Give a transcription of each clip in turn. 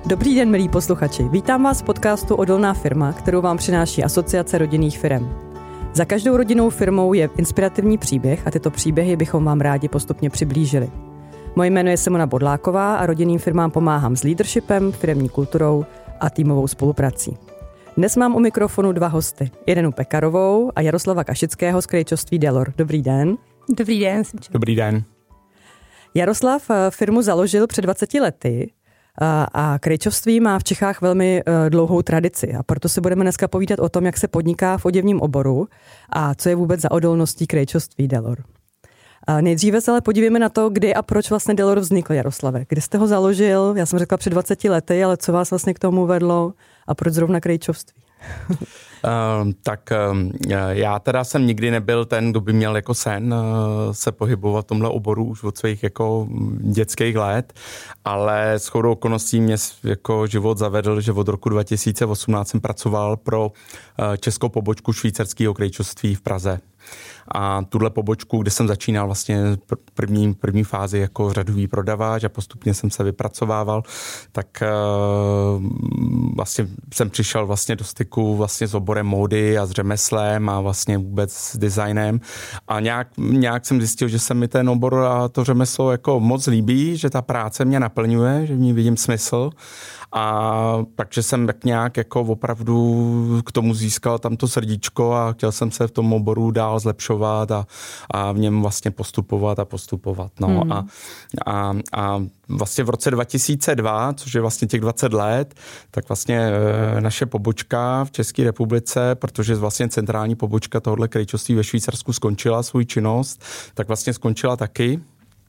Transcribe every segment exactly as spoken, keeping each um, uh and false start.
Dobrý den, milí posluchači. Vítám vás v podcastu Odolná firma, kterou vám přináší Asociace rodinných firem. Za každou rodinnou firmou je inspirativní příběh a tyto příběhy bychom vám rádi postupně přiblížili. Moje jméno je Simona Bodláková a rodinným firmám pomáhám s leadershipem, firemní kulturou a týmovou spoluprací. Dnes mám u mikrofonu dva hosty. Irenu Pekarovou a Jaroslava Kašického z krejčoství Delor. Dobrý den. Dobrý den. Dobrý den. Jaroslav firmu založil před dvaceti lety a krejčovství má v Čechách velmi dlouhou tradici a proto se budeme dneska povídat o tom, jak se podniká v oděvním oboru a co je vůbec za odolností krejčovství Delor. A nejdříve se ale podívejme na to, kdy a proč vlastně Delor vznikl, Jaroslave. Kdy jste ho založil? Já jsem řekla před dvaceti lety, ale co vás vlastně k tomu vedlo a proč zrovna krejčovství? Uh, tak uh, já teda jsem nikdy nebyl ten, kdo by měl jako sen uh, se pohybovat v tomhle oboru už od svých jako dětských let, ale shodou okolností mě jako život zavedl, že od roku dva tisíce osmnáct jsem pracoval pro uh, českou pobočku švýcarského krejčovství v Praze. A tuhle pobočku, kde jsem začínal vlastně první, první fázi jako řadový prodavač a postupně jsem se vypracovával, tak uh, vlastně jsem přišel vlastně do styku vlastně s oborem módy a s řemeslem a vlastně vůbec s designem a nějak, nějak jsem zjistil, že se mi ten obor a to řemeslo jako moc líbí, že ta práce mě naplňuje, že v ní vidím smysl. A takže jsem tak nějak jako opravdu k tomu získal tam to srdíčko a chtěl jsem se v tom oboru dál zlepšovat a, a v něm vlastně postupovat a postupovat. No. Mm. A, a, a vlastně v roce dva tisíce dva, což je vlastně těch dvacet let, tak vlastně e, naše pobočka v České republice, protože vlastně centrální pobočka tohohle krejčovství ve Švýcarsku skončila svou činnost, tak vlastně skončila taky.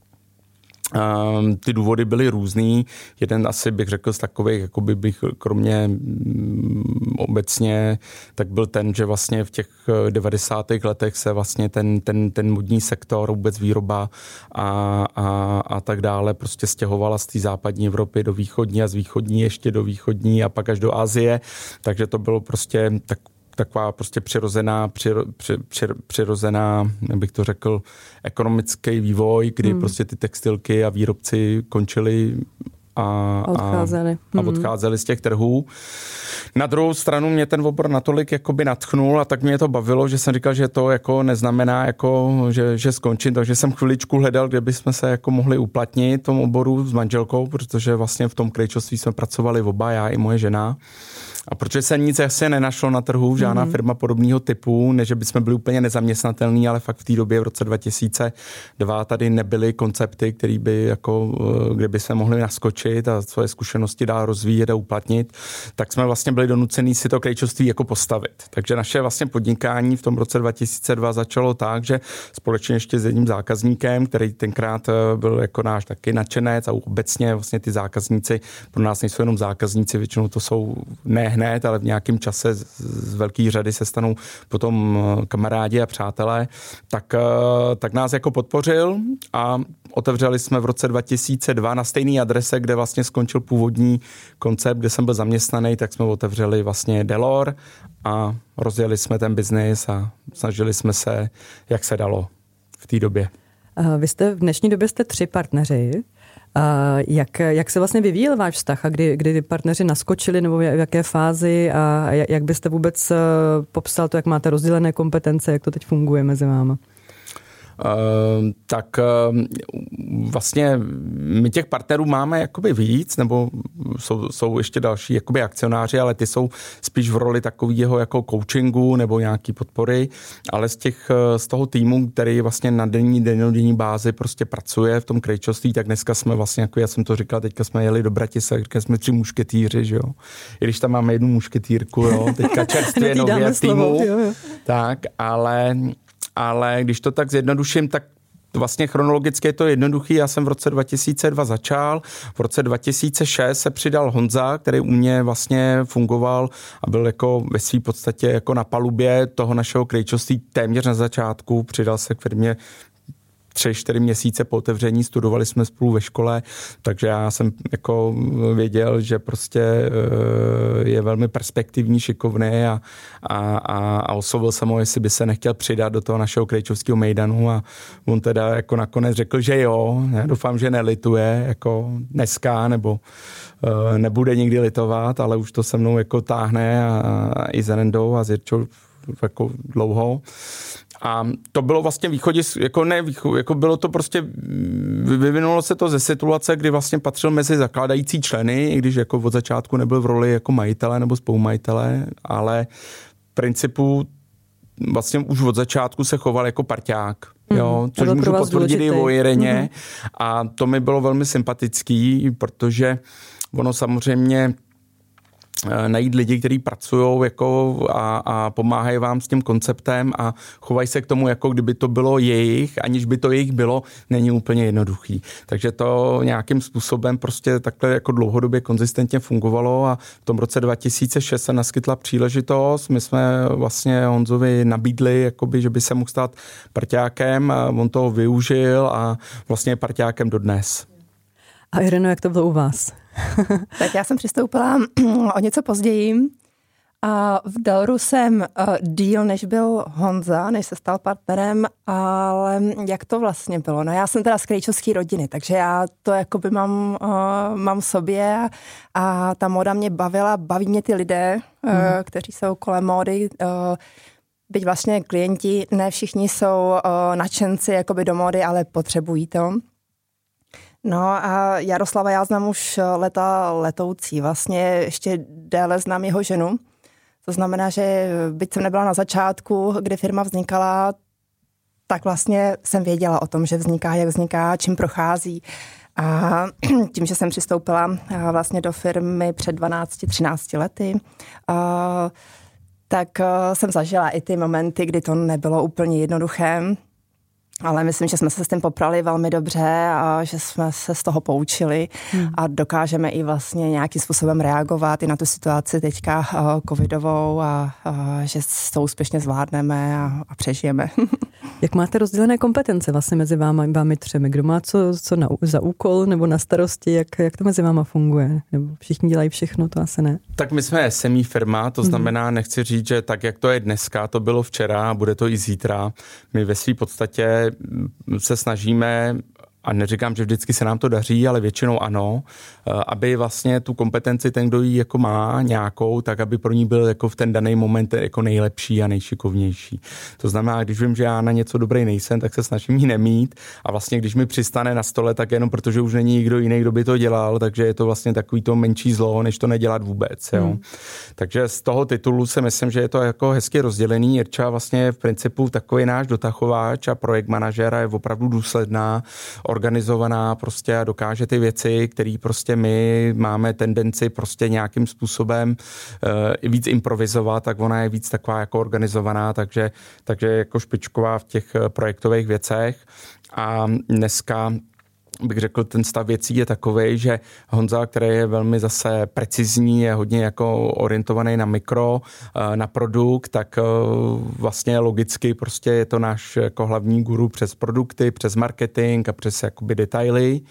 Um, ty důvody byly různý. Jeden asi bych řekl z takových, jakoby bych kromě um, obecně, tak byl ten, že vlastně v těch devadesátých letech se vlastně ten, ten, ten modní sektor, vůbec výroba a, a, a tak dále prostě stěhovala z té západní Evropy do východní a z východní ještě do východní a pak až do Asie. Takže to bylo prostě tak taková prostě přirozená, přiro, při, při, přirozená, bych to řekl, ekonomický vývoj, kdy hmm. prostě ty textilky a výrobci končili a, odcházeli. a, a odcházeli z těch trhů. Na druhou stranu mě ten obor natolik jakoby nadchnul a tak mě to bavilo, že jsem říkal, že to jako neznamená, jako, že, že skončím, takže jsem chviličku hledal, kde bychom se jako mohli uplatnit v tom oboru s manželkou, protože vlastně v tom krejčovství jsme pracovali oba, já i moje žena. A protože se nic asi nenašlo na trhu, žádná mm-hmm. firma podobného typu, než bychom byli úplně nezaměstnatelní, ale fakt v té době v roce dva tisíce dva tady nebyly koncepty, které by jako, kde by se mohli naskočit a svoje zkušenosti dál rozvíjet a uplatnit, tak jsme vlastně byli donucení si to krejčovství jako postavit. Takže naše vlastně podnikání v tom roce dva tisíce dva začalo tak, že společně ještě s jedním zákazníkem, který tenkrát byl jako náš taky nadšenec a obecně vlastně ty zákazníci pro nás nejsou jenom zákazníci, většinou to jsou ne hned, ale v nějakém čase z, z velké řady se stanou potom kamarádi a přátelé, tak, tak nás jako podpořil a otevřeli jsme v roce dva tisíce dva na stejné adrese, kde vlastně skončil původní koncept, kde jsem byl zaměstnaný, tak jsme otevřeli vlastně Delor a rozjeli jsme ten biznis a snažili jsme se, jak se dalo v té době. Vy jste v dnešní době jste tři partneři. Jak, jak se vlastně vyvíjel váš vztah a kdy, kdy partneři naskočili nebo v jaké fázi a jak byste vůbec popsal to, jak máte rozdělené kompetence, jak to teď funguje mezi váma? Uh, tak uh, vlastně my těch partnerů máme jakoby víc, nebo jsou, jsou ještě další jakoby akcionáři, ale ty jsou spíš v roli takového jako coachingu nebo nějaký podpory, ale z těch, z toho týmu, který vlastně na denní, dennodenní bázi prostě pracuje v tom krejčovství, tak dneska jsme vlastně, jako já jsem to říkal, teďka jsme jeli do Bratislava, teďka jsme tři mušketýři, že jo. I když tam máme jednu mušketýrku, jo, teďka čerstvě nově v týmu, jo, jo. Tak, ale Ale když to tak zjednoduším, tak vlastně chronologicky je to jednoduchý. Já jsem v roce dva tisíce dva začal, v roce dva tisíce šest se přidal Honza, který u mě vlastně fungoval a byl jako ve své podstatě jako na palubě toho našeho krejčovství téměř na začátku. Přidal se k firmě tři, čtyři měsíce po otevření, studovali jsme spolu ve škole, takže já jsem jako věděl, že prostě je velmi perspektivní, šikovný a, a, a, a oslovil jsem ho, jestli by se nechtěl přidat do toho našeho Krejčovského mejdanu a on teda jako nakonec řekl, že jo, já doufám, že nelituje jako dneska, nebo nebude nikdy litovat, ale už to se mnou jako táhne a, a i s Renendou a s Jirčou jako dlouho. A to bylo vlastně východis, jako ne východ, jako bylo to prostě, vyvinulo se to ze situace, kdy vlastně patřil mezi zakládající členy, i když jako od začátku nebyl v roli jako majitele nebo spolumajitele, ale v principu vlastně už od začátku se choval jako parťák. Jo, což můžu potvrdit i o Jireně. Mm-hmm. A to mi bylo velmi sympatický, protože ono samozřejmě najít lidi, kteří pracují jako a, a pomáhají vám s tím konceptem a chovají se k tomu, jako kdyby to bylo jejich, aniž by to jejich bylo, není úplně jednoduchý. Takže to nějakým způsobem prostě takhle jako dlouhodobě konzistentně fungovalo a v tom roce dva tisíce šest se naskytla příležitost. My jsme vlastně Honzovi nabídli, jakoby, že by se mohl stát parťákem a on toho využil a vlastně je parťákem dodnes. A Ireno, jak to bylo u vás? Tak já jsem přistoupila o něco později a v Delru jsem díl, než byl Honza, než se stal partnerem, ale jak to vlastně bylo? No já jsem teda z krejčovské rodiny, takže já to jakoby mám, uh, mám v sobě a, a ta móda mě bavila, baví mě ty lidé, mm. uh, kteří jsou kolem módy, uh, byť vlastně klienti, ne všichni jsou uh, nadšenci jakoby do módy, ale potřebují to. No a Jaroslava já znám už leta letoucí, vlastně ještě déle znám jeho ženu. To znamená, že byť jsem nebyla na začátku, kdy firma vznikala, tak vlastně jsem věděla o tom, že vzniká, jak vzniká, čím prochází. A tím, že jsem přistoupila vlastně do firmy před dvanácti třinácti lety, tak jsem zažila i ty momenty, kdy to nebylo úplně jednoduché. Ale myslím, že jsme se s tím poprali velmi dobře a že jsme se z toho poučili hmm. a dokážeme i vlastně nějakým způsobem reagovat i na tu situaci teďka uh, covidovou a uh, že to úspěšně zvládneme a, a přežijeme. Jak máte rozdělené kompetence vlastně mezi váma, vámi třemi? Kdo má co, co na, za úkol nebo na starosti? Jak, jak to mezi váma funguje? Nebo všichni dělají všechno? To asi ne. Tak my jsme es em í firma, to znamená, hmm. nechci říct, že tak, jak to je dneska, to bylo včera a bude to i zítra. My ve své podstatě se snažíme, a neříkám, že vždycky se nám to daří, ale většinou ano, aby vlastně tu kompetenci ten, kdo ji jako má nějakou, tak aby pro ní byl jako v ten daný moment jako nejlepší a nejšikovnější. To znamená, když vím, že já na něco dobrý nejsem, tak se snažím ji nemít a vlastně když mi přistane na stole, tak jenom protože už není nikdo jiný, kdo by to dělal, takže je to vlastně takový to menší zlo, než to nedělat vůbec. Jo. Hmm. Takže z toho titulu si myslím, že je to jako hezky rozdělený. Jirča vlastně je v principu takový náš dotachováč a projekt manažera je opravdu důsledná, organizovaná prostě a dokáže ty věci, které prostě my máme tendenci prostě nějakým způsobem uh, víc improvizovat, tak ona je víc taková jako organizovaná, takže, takže jako špičková v těch projektových věcech. A dneska bych řekl, ten stav věcí je takovej, že Honza, který je velmi zase precizní, je hodně jako orientovaný na mikro, na produkt, tak vlastně logicky prostě je to náš jako hlavní guru přes produkty, přes marketing a přes jakoby detaily.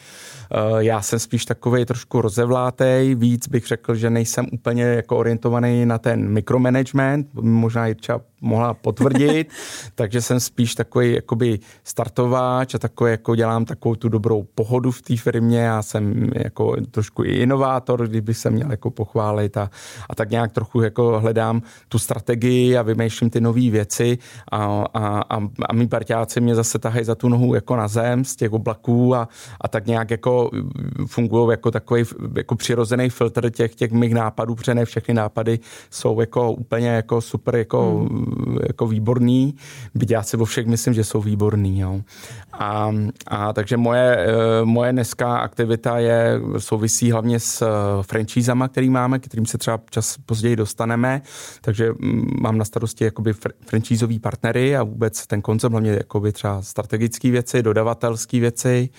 Já jsem spíš takovej trošku rozevlátej, víc bych řekl, že nejsem úplně jako orientovaný na ten mikromanagement, možná Jirča mohla potvrdit, takže jsem spíš takový jakoby startováč a takový jako dělám takovou tu dobrou pohodu v té firmě, já jsem jako trošku i inovátor, kdybych se měl jako pochválit a, a tak nějak trochu jako hledám tu strategii a vymýšlím ty nové věci a, a, a, a mý parťáci mě zase tahají za tu nohu jako na zem z těch oblaků a, a tak nějak jako fungují jako takový jako přirozený filtr těch, těch mých nápadů, protože ne všechny nápady jsou jako úplně jako super jako hmm. jako výborný, byť já si o všech myslím, že jsou výborný. Jo. A, a takže moje, moje dneska aktivita je, souvisí hlavně s franšízama, který máme, kterým se třeba čas později dostaneme, takže mám na starosti jakoby franšízový partnery a vůbec ten koncept, hlavně jakoby třeba strategické věci, dodavatelské věci.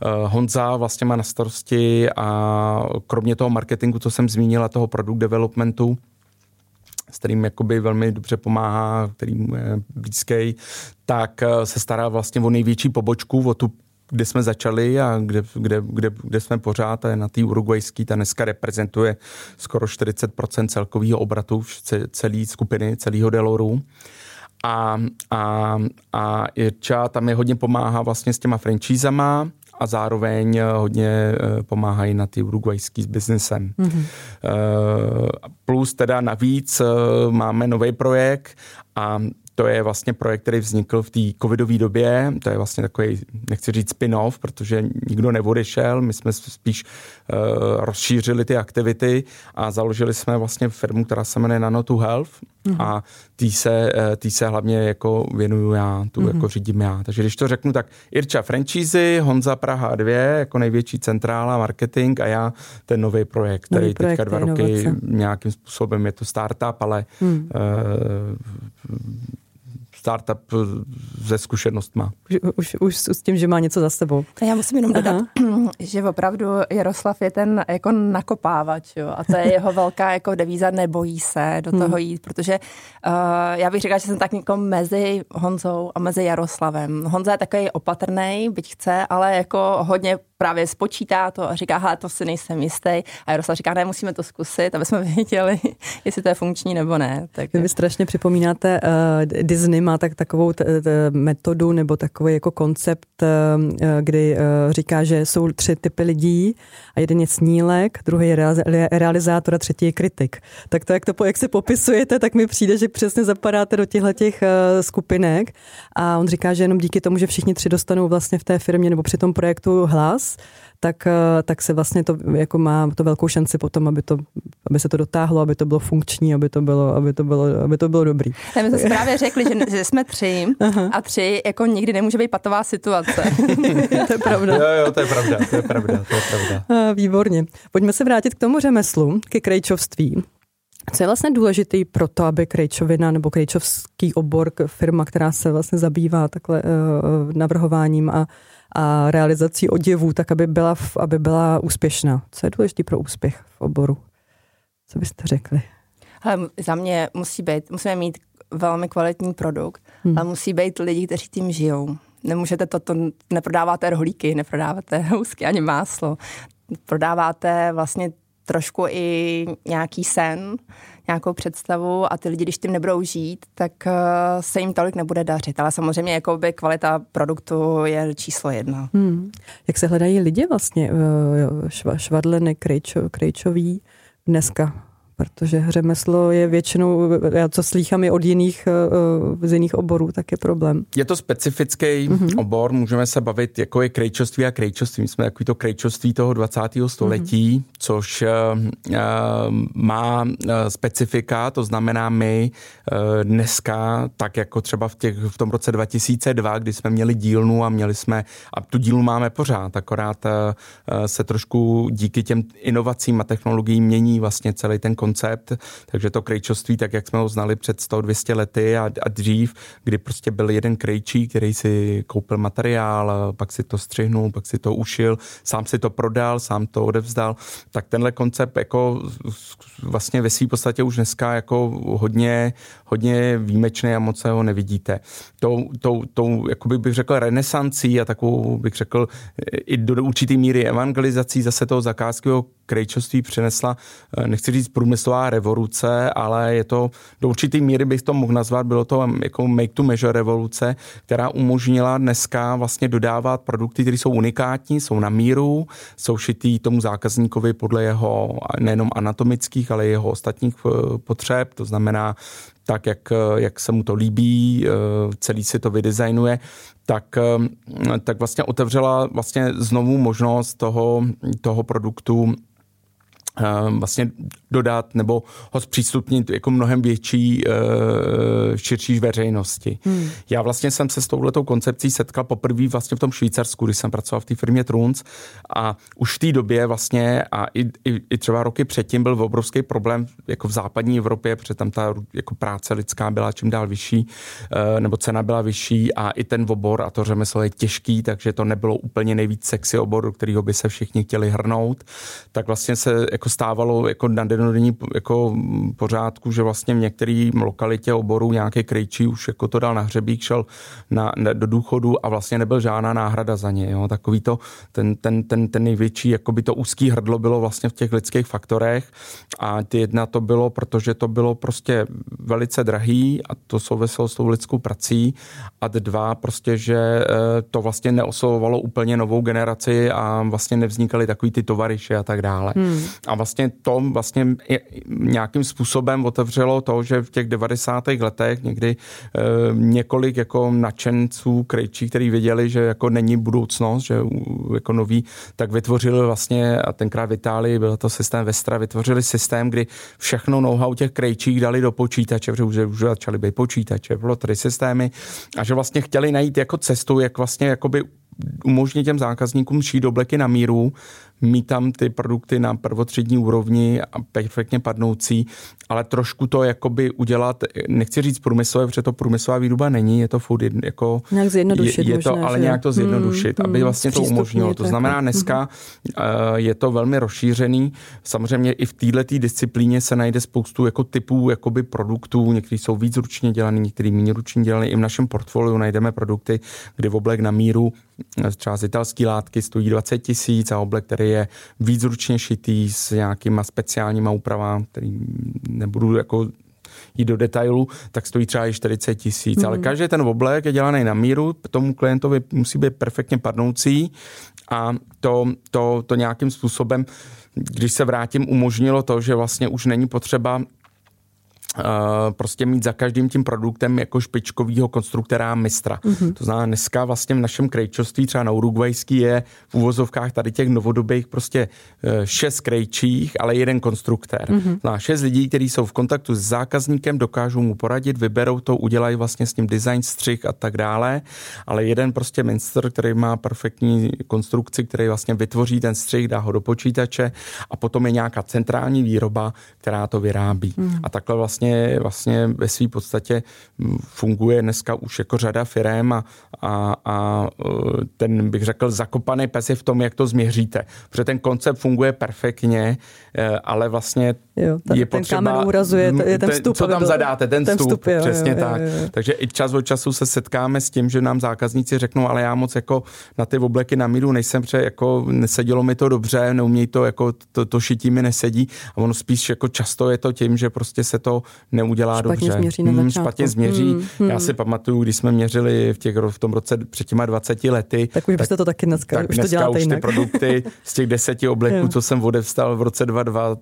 Honza vlastně má na starosti a kromě toho marketingu, co jsem zmínila, toho product developmentu, s kterým jakoby velmi dobře pomáhá, kterým je blízký, tak se stará vlastně o největší pobočku, o tu, kde jsme začali a kde, kde, kde, kde jsme pořád, a je na té urugvajský, ta dneska reprezentuje skoro čtyřicet procent celkového obratu celé skupiny, celého Deloru. A, a, a Irča tam je hodně pomáhá vlastně s těma franchízama a zároveň hodně pomáhají na ty urugvajský s biznesem. Mm-hmm. Plus teda navíc máme nový projekt a to je vlastně projekt, který vznikl v té covidové době. To je vlastně takový, nechci říct spin-off, protože nikdo neodešel. My jsme spíš uh, rozšířili ty aktivity a založili jsme vlastně firmu, která se jmenuje Nano to Health. Mm-hmm. A tý se, tý se hlavně jako věnuju já, tu mm-hmm. jako řídím já. Takže když to řeknu, tak Irča franchízy, Honza Praha dva jako největší centrála marketing a já ten nový projekt, který nový projekt, teďka dva roky inovace. Nějakým způsobem je to startup, ale mm. uh, startup ze zkušenostma. Už, už, už s tím, že má něco za sebou. Já musím jenom dodat, Aha. že opravdu Jaroslav je ten jako nakopávač, jo, a to je jeho velká jako devíza, nebojí se do toho jít, protože uh, já bych řekla, že jsem tak jako mezi Honzou a mezi Jaroslavem. Honza je takový opatrnej, byť chce, ale jako hodně právě spočítá to a říká, hele, to si nejsem jistý. A Jaroslav říká, ne, musíme to zkusit, aby jsme věděli, jestli to je funkční nebo ne. Tak... Vy strašně připomínáte, uh, Disney má tak takovou t- t- metodu nebo takový jako koncept, uh, kdy uh, říká, že jsou tři typy lidí a jeden je snílek, druhý je rea- realizátor a třetí je kritik. Tak to, jak, to, jak se popisujete, tak mi přijde, že přesně zapadáte do těchto těch uh, skupinek a on říká, že jenom díky tomu, že všichni tři dostanou vlastně v té firmě nebo při tom projektu hlas, tak, tak se vlastně to jako má to velkou šanci potom, aby, to, aby se to dotáhlo, aby to bylo funkční, aby to bylo, aby to bylo, aby to bylo dobrý. Ne, my jsme právě řekli, že, že jsme tři Aha. a tři jako nikdy nemůže být patová situace. To je pravda. Jo, jo, to je pravda, to je pravda, to je pravda. Výborně. Pojďme se vrátit k tomu řemeslu, ke krejčovství. Co je vlastně důležitý pro to, aby krejčovina nebo krejčovský obor, firma, která se vlastně zabývá takhle uh, navrhováním a a realizací oděvů, tak aby byla, aby byla úspěšná. Co je důležité pro úspěch v oboru? Co byste řekli? Hele, za mě musí být, musíme mít velmi kvalitní produkt, hmm. ale musí být lidi, kteří tím žijou. Nemůžete to, to neprodáváte rohlíky, neprodáváte housky ani máslo. Prodáváte vlastně trošku i nějaký sen, nějakou představu a ty lidi, když tím nebudou žít, tak se jim tolik nebude dařit. Ale samozřejmě jakoby kvalita produktu je číslo jedna. Hmm. Jak se hledají lidi vlastně švadleny, krejčo, krejčoví dneska? Protože řemeslo je většinou, já co slýchám je od jiných, z jiných oborů, tak je problém. Je to specifický mm-hmm. obor, můžeme se bavit, jako je krejčovství a krejčovství. My jsme takový to krejčovství toho dvacátého století, mm-hmm. což uh, má specifika, to znamená my uh, dneska, tak jako třeba v, těch, v tom roce dva tisíce dva, kdy jsme měli dílnu a měli jsme, a tu dílnu máme pořád, akorát uh, se trošku díky těm inovacím a technologiím mění vlastně celý ten koncept. koncept, takže to krejčovství, tak jak jsme ho znali před sto dvě stě lety a, a dřív, kdy prostě byl jeden krejčí, který si koupil materiál, pak si to střihnul, pak si to ušil, sám si to prodal, sám to odevzdal, tak tenhle koncept jako vlastně ve své podstatě už dneska jako hodně, hodně výjimečný a moc se ho nevidíte. Tou, tou, tou jakoby bych řekl renesancí a takovou bych řekl i do určitý míry evangelizací zase toho zakázkového krejčovství přinesla, nechci říct průmyslová revoluce, ale je to do určitý míry bych to mohl nazvat, bylo to jako make to measure revoluce, která umožnila dneska vlastně dodávat produkty, které jsou unikátní, jsou na míru, jsou šitý tomu zákazníkovi podle jeho nejenom anatomických, ale i jeho ostatních potřeb, to znamená tak, jak, jak se mu to líbí, celý si to vydesignuje, tak, tak vlastně otevřela vlastně znovu možnost toho, toho produktu vlastně dodat nebo ho zpřístupnit jako mnohem větší, širší veřejnosti. Hmm. Já vlastně jsem se s touhletou koncepcí setkal poprvé vlastně v tom Švýcarsku, když jsem pracoval v té firmě Truns a už v té době vlastně a i, i, i třeba roky předtím byl obrovský problém jako v západní Evropě, protože tam ta jako práce lidská byla čím dál vyšší, nebo cena byla vyšší a i ten obor a to řemeslo je těžký, takže to nebylo úplně nejvíc sexy obor, do kterého by se všichni chtěli hrnout. Tak vlastně se jako stávalo jako na dennodenní jako pořádku, že vlastně v některé lokalitě oboru nějaký krejčí už jako to dal na hřebík, šel na, na, do důchodu a vlastně nebyl žádná náhrada za ně. Jo? Takový to, ten, ten, ten, ten největší, jakoby to úzký hrdlo bylo vlastně v těch lidských faktorech a ty jedna to bylo, protože to bylo prostě velice drahý a to souviselo s tou lidskou prací a dva prostě, že to vlastně neoslovovalo úplně novou generaci a vlastně nevznikaly takový ty tovaryše a tak dále. Hmm. A vlastně to vlastně nějakým způsobem otevřelo to, že v těch devadesátých letech někdy e, několik jako nadšenců krejčí, který věděli, že jako není budoucnost, že jako noví, tak vytvořili vlastně, a tenkrát v Itálii byl to systém Vestra, vytvořili systém, kdy všechno know-how těch krejčích dali do počítače, protože už, už začaly být počítače, bylo tři systémy a že vlastně chtěli najít jako cestu, jak vlastně jakoby umožnit těm zákazníkům šít obleky na míru, mít tam ty produkty na prvotřídní úrovni a perfektně padnoucí, ale trošku to jakoby udělat, nechci říct průmyslové, protože to průmyslová výroba není, je to food jako... Nějak zjednodušit je, je to, možná, ale že? nějak to zjednodušit, hmm, aby vlastně to umožnilo. To znamená, dneska hmm. je to velmi rozšířený. Samozřejmě i v této disciplíně se najde spoustu jako typů jakoby produktů, některý jsou víc ručně dělaný, některý méně ručně dělaný. I v našem portfoliu najdeme produkty, kdy v oblek na míru třeba z italské látky stojí dvacet tisíc a oblek, který je víc ručně šitý s nějakýma speciálníma úpravami, který nebudu jako jít do detailu, tak stojí třeba i čtyřicet tisíc. Mm. Ale každý ten oblek je dělaný na míru, tomu klientovi musí být perfektně padnoucí a to, to, to nějakým způsobem, když se vrátím, umožnilo to, že vlastně už není potřeba Uh, prostě mít za každým tím produktem jako špičkovýho konstruktora mistra. Mm-hmm. To znamená, dneska vlastně v našem krejčovství, třeba na urugvajský, je v uvozovkách tady těch novodobých prostě uh, šest krejčích, ale jeden konstruktér. Mm-hmm. Znamená šest lidí, kteří jsou v kontaktu s zákazníkem, dokážou mu poradit, vyberou to, udělají vlastně s ním design, střih a tak dále, ale jeden prostě mistr, který má perfektní konstrukci, který vlastně vytvoří ten střih, dá ho do počítače a potom je nějaká centrální výroba, která to vyrábí. Mm-hmm. A takhle vlastně Vlastně, vlastně ve své podstatě funguje dneska už jako řada firem a, a, a ten, bych řekl, zakopaný pes je v tom, jak to změříte. Protože ten koncept funguje perfektně, ale vlastně jo, ten, je potřeba... Ten kámen úrazuje, je ten vstup. Co tam zadáte, ten, ten vstup, vstup jo, přesně jo, jo, tak. Jo, jo. Takže i čas od času se setkáme s tím, že nám zákazníci řeknou, ale já moc jako na ty obleky na míru nejsem, protože jako nesedělo mi to dobře, neumějí to, jako to, to šití mi nesedí a ono spíš jako často je to tím, že prostě se to neudělá špatně dobře. Změří na hmm, špatně změří. Hmm, hmm. Já si pamatuju, když jsme měřili v, těch, v tom roce před těma dvaceti lety. Tak už byste to taky dneska, tak už dneska to děláte už jinak. Ty produkty z těch deseti obleků, co jsem odevstal v roce dva dva,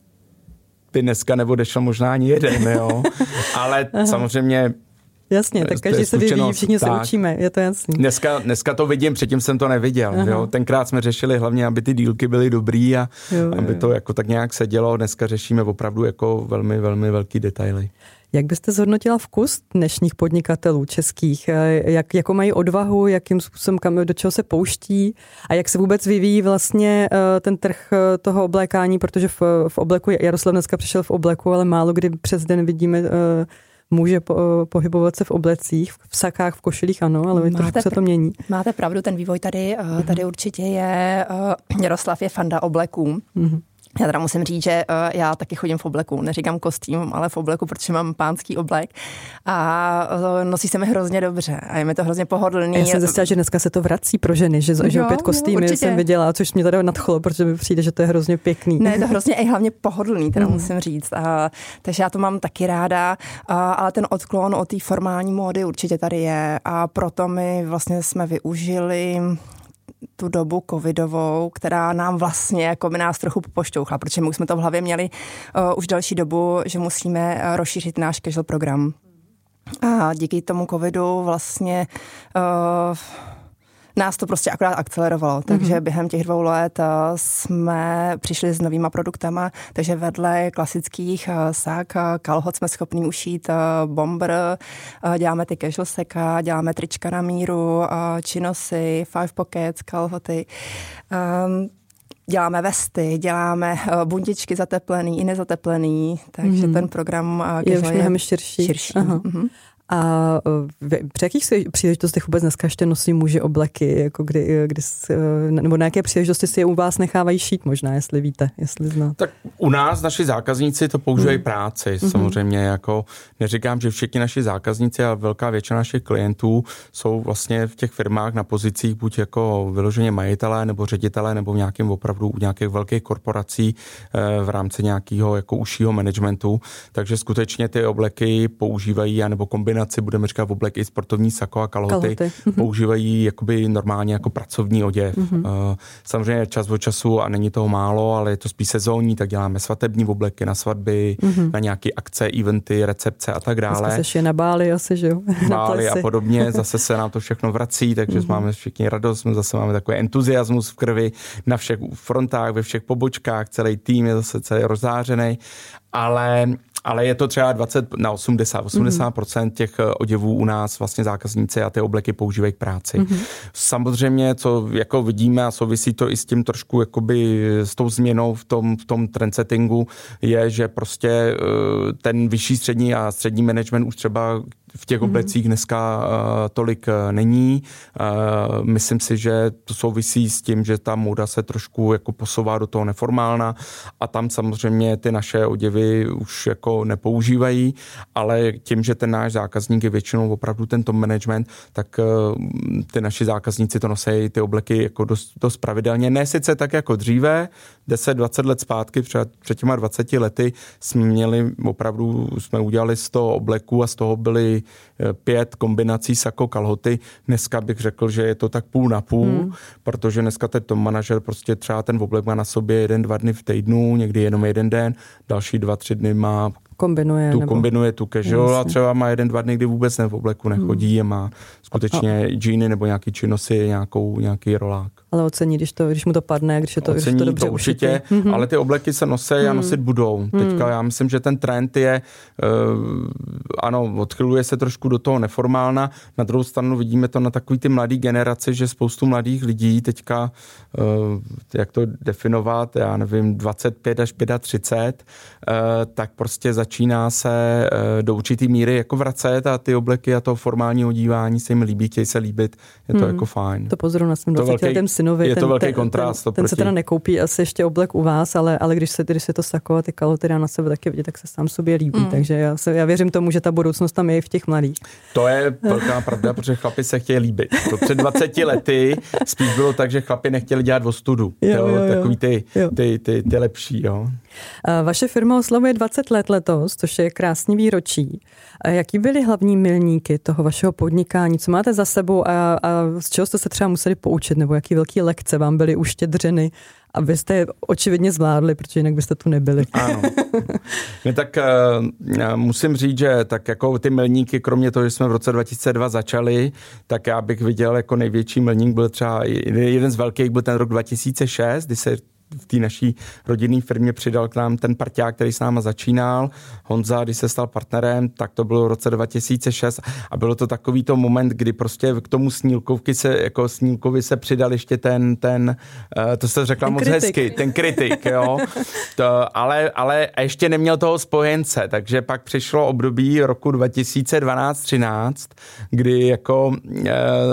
by dneska neodešel možná ani jeden, jo. Ale samozřejmě jasně, tak každý se vyvíjí, všichni se učíme, je to jasný. Dneska, dneska to vidím, předtím jsem to neviděl. Jo? Tenkrát jsme řešili hlavně, aby ty dílky byly dobrý a jo, aby to jako tak nějak sedělo. Dneska řešíme opravdu jako velmi, velmi velký detaily. Jak byste zhodnotila vkus dnešních podnikatelů českých? Jak, jakou mají odvahu, jakým způsobem, kam, do čeho se pouští a jak se vůbec vyvíjí vlastně ten trh toho oblékání, protože v, v obleku, Jaroslav dneska přišel v obleku, ale málo kdy přes den vidíme může po, pohybovat se v oblecích, v sakách, v košilích, ano, ale trošku se to mění. Máte pravdu, ten vývoj tady, tady určitě je, Jaroslav je fanda obleků. Mm-hmm. Já teda musím říct, že uh, já taky chodím v obleku, neříkám kostým, ale v obleku, protože mám pánský oblek a uh, nosí se mi hrozně dobře a je mi to hrozně pohodlný. A já jsem zjistila, že dneska se to vrací pro ženy, že, že opět kostýmy určitě jsem viděla, což mě teda nadchlo, protože mi přijde, že to je hrozně pěkný. Ne, je to hrozně i hlavně pohodlný, teda mm. musím říct. A, takže já to mám taky ráda, a, ale ten odklon od té formální módy určitě tady je a proto my vlastně jsme využili tu dobu covidovou, která nám vlastně jako by nás trochu popošťouchla, protože my už jsme to v hlavě měli uh, už další dobu, že musíme uh, rozšířit náš casual program. A díky tomu covidu vlastně uh, nás to prostě akorát akcelerovalo, takže mm-hmm. během těch dvou let uh, jsme přišli s novýma produktama, takže vedle klasických uh, sak, uh, kalhot jsme schopni ušít uh, bomber, uh, děláme ty casual seka, děláme trička na míru, uh, chinosy, five pockets, kalhoty. Um, Děláme vesty, děláme uh, bundičky zateplený i nezateplený, takže mm-hmm. ten program uh, je už mnohem širší. širší. Aha. Mm-hmm. A při jakých příležitostech vůbec dneska ještě nosí muži obleky, jako kdy, kdy, nebo na jaké příležitosti si je u vás nechávají šít možná, jestli víte, jestli znáte? Tak u nás naši zákazníci to používají hmm. práci, mm-hmm. samozřejmě, jako neříkám, že všichni naši zákazníci a velká většina našich klientů jsou vlastně v těch firmách na pozicích buď jako vyloženě majitelé nebo ředitelé nebo v nějakým opravdu u nějakých velkých korporací v rámci nějakého jako užšího managementu, takže skutečně ty obleky používají, anebo kombinaci, budeme říkat obleky, sportovní sako a kalhoty, kalhoty. používají jakoby normálně jako pracovní oděv. Mm-hmm. Samozřejmě čas od času, a není toho málo, ale je to spíš sezónní, tak děláme svatební obleky na svatby, mm-hmm. na nějaké akce, eventy, recepce a tak dále. Dneska se na Báli asi, že jo? Báli a podobně, zase se nám to všechno vrací, takže mm-hmm. máme všichni radost, zase máme takový entuziasmus v krvi na všech frontách, ve všech pobočkách, celý tým je zase celý rozzářený, ale Ale je to třeba dvacet na osmdesát, osmdesát procent těch oděvů u nás vlastně zákazníci a ty obleky používají k práci. Mm-hmm. Samozřejmě, co jako vidíme a souvisí to i s tím trošku jakoby s tou změnou v tom, v tom trendsettingu, je, že prostě ten vyšší střední a střední management už třeba v těch oblecích dneska uh, tolik uh, není. Uh, myslím si, že to souvisí s tím, že ta móda se trošku jako posouvá do toho neformálna a tam samozřejmě ty naše oděvy už jako nepoužívají, ale tím, že ten náš zákazník je většinou opravdu ten top management, tak uh, ty naši zákazníci to nosí ty obleky jako dost, dost pravidelně. Ne sice tak jako dříve, deset dvacet let zpátky, před, před těma dvaceti lety jsme měli opravdu, jsme udělali sto obleků a z toho byly pět kombinací sako kalhoty. Dneska bych řekl, že je to tak půl na půl, hmm. protože dneska ten top manažer prostě třeba ten oblek má na sobě jeden, dva dny v týdnu, někdy jenom jeden den, další dva, tři dny má kombinuje, tu nebo... kombinuje tu casual a třeba má jeden, dva dny, kdy vůbec ne v obleku nechodí hmm. a má skutečně a... džíny nebo nějaký činosy, nějakou, nějaký rolák. Ale ocení, když, to, když mu to padne, když je to, ocení když je to dobře to určitě, mm-hmm. ale ty obleky se nosí mm. a nosit budou. Mm. Teďka já myslím, že ten trend je, uh, ano, odchyluje se trošku do toho neformálna, na druhou stranu vidíme to na takový ty mladý generaci, že spoustu mladých lidí teďka, uh, jak to definovat, já nevím, dvacet pět až třicet pět, uh, tak prostě začíná se uh, do určitý míry jako vracet a ty obleky a to formální odívání se jim líbí, chtějí se líbit, je to mm. jako fajn. To pozoru na svém dvacetiletém synovi. Je to ten, velký ten, kontrast. Ten, ten se teda nekoupí asi ještě oblek u vás, ale, ale když se když se to sako a ty kalhoty dá na sebe taky vidět, tak se sám sobě líbí. Mm. Takže já, se, já věřím tomu, že ta budoucnost tam je i v těch mladých. To je velká pravda, protože chlapi se chtějí líbit. To před dvaceti lety spíš bylo tak, že chlapi nechtěli dělat ostudu. Jo, jo, jo. Takový ty, ty, ty, ty lepší. Jo. Vaše firma oslavuje dvacet let letos, což je krásný výročí. Jaký byly hlavní milníky toho vašeho podnikání? Co máte za sebou a, a z čeho jste se třeba museli poučit? Nebo jaký velký lekce vám byly uštědřeny? A vy jste je očividně zvládli, protože jinak byste tu nebyli. Ano. No, tak uh, musím říct, že tak jako ty milníky, kromě toho, že jsme v roce dva tisíce dva začali, tak já bych viděl jako největší milník byl třeba, jeden z velkých byl ten rok dva tisíce šest, kdy se v té naší rodinné firmě přidal k nám ten parťák, který s náma začínal. Honza, když se stal partnerem, tak to bylo v roce dva tisíce šest a bylo to takový to moment, kdy prostě k tomu Snílkovky se, jako Snílkovi se přidal ještě ten, ten to jste řekla ten moc kritik. hezky, ten kritik, jo. To, ale, ale ještě neměl toho spojence, takže pak přišlo období roku dva tisíce dvanáct třináct, kdy jako e,